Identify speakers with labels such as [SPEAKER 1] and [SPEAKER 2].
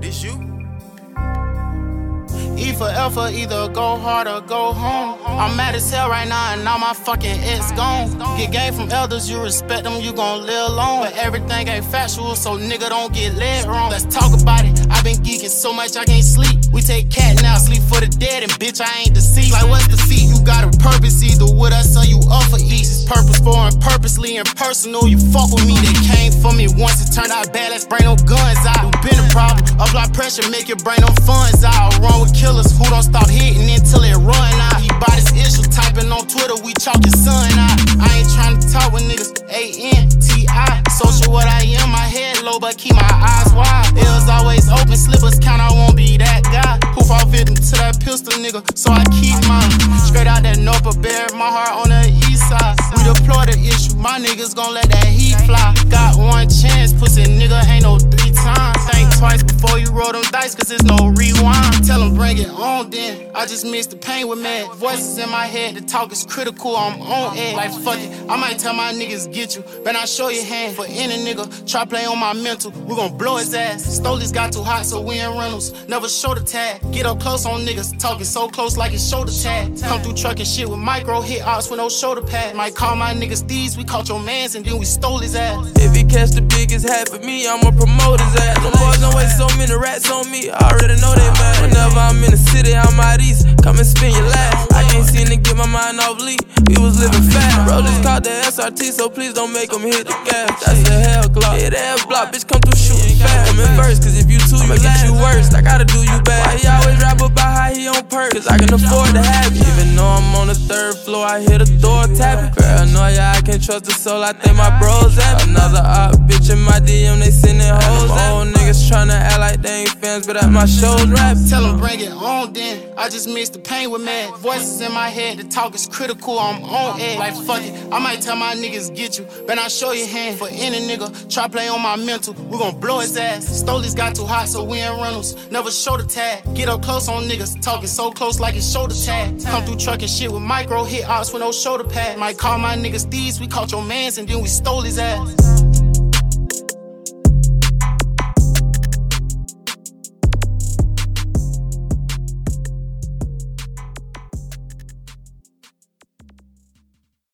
[SPEAKER 1] This you?
[SPEAKER 2] E for effort, either go hard or go home. I'm mad as hell right now, and now my fucking ex gone. Get game from elders, you respect them, you gon' live long. But everything ain't factual, so nigga don't get led wrong. Let's talk about it. I been geeking so much I can't sleep. We take cat now, sleep for the dead, and bitch, I ain't deceased. Like what's defeat? You got a purpose, either with us or you up for ease. It's purposeful and purposely and personal. You fuck with me, they came for me once. It turned out bad, let's bring no guns out. You been a problem, up blood pressure, make your brain no funds out. Run with killers who don't stop hitting until it run out. He bought his issue, typing on Twitter, we chalk his son out. I ain't trying to talk with niggas, A-N-T-I. Social what I am, my head low, but keep my eyes wide. Ears always open, slippers count, I won't be that guy. Poof off victim to that pistol, nigga, so I keep mine. Straight out that Norfolk, buried my heart on the east side. We deploy the issue, my niggas gon' let that heat fly. Got one chance, pussy nigga, ain't no 3 times. Think twice before you roll them dice, cause there's no rewind. Tell them bring it on then, I just miss the pain with mad. Voices in my head, the talk is critical, I'm on edge. Like fuck it, I might tell my niggas get you, but I show your hand. For any nigga, try play on my mental, we gon' blow his ass. Stolies got too hot, so we in rentals, never show the tag. Get up close on niggas, talking so close like it's shoulder tag. Come through trucking shit with micro, hit ops with no shoulder pad. Might call my niggas thieves, we caught your mans and then we stole his ass.
[SPEAKER 3] If he catch the biggest hat for me, I'ma promote his ass. Them boys don't waste so many rats on me, I already know they mad. Whenever I'm in the city, I'm out east, come and spin your last. I can't seem to get my mind off leak, we was living fast. Bro just caught the SRT, so please don't make him hit the gas. That's the hell Glock, yeah, the hell block, bitch come through shooting fast. I'm in first, cause if you two, I'ma get you worse, I gotta do you bad. Why he always rap about how he on perks, cause I can afford to have you. Even though I'm on the 3rd floor, I hear the door tapping. Paranoia, I can't trust the soul, I think my bros at me. Another op, bitch in my DM, they sending hoes at me. Old niggas tryna act like they ain't fans, but at my shows rap.
[SPEAKER 2] Tell them bring it on then, I just miss the pain with mad. Voices in my head, the talk is critical, I'm on edge. Like fuck it, I might tell my niggas get you, but I show your hand. For any nigga, try play on my mental, we gon' blow his ass. Stolies got too hot, so we in rentals, never show the tag. Get up close on niggas, talking so close like it's shoulder tag. Come through trucking shit with micro, hit ops with no shoulder pad. Might call my niggas thieves, we caught your mans and then we stole his ass.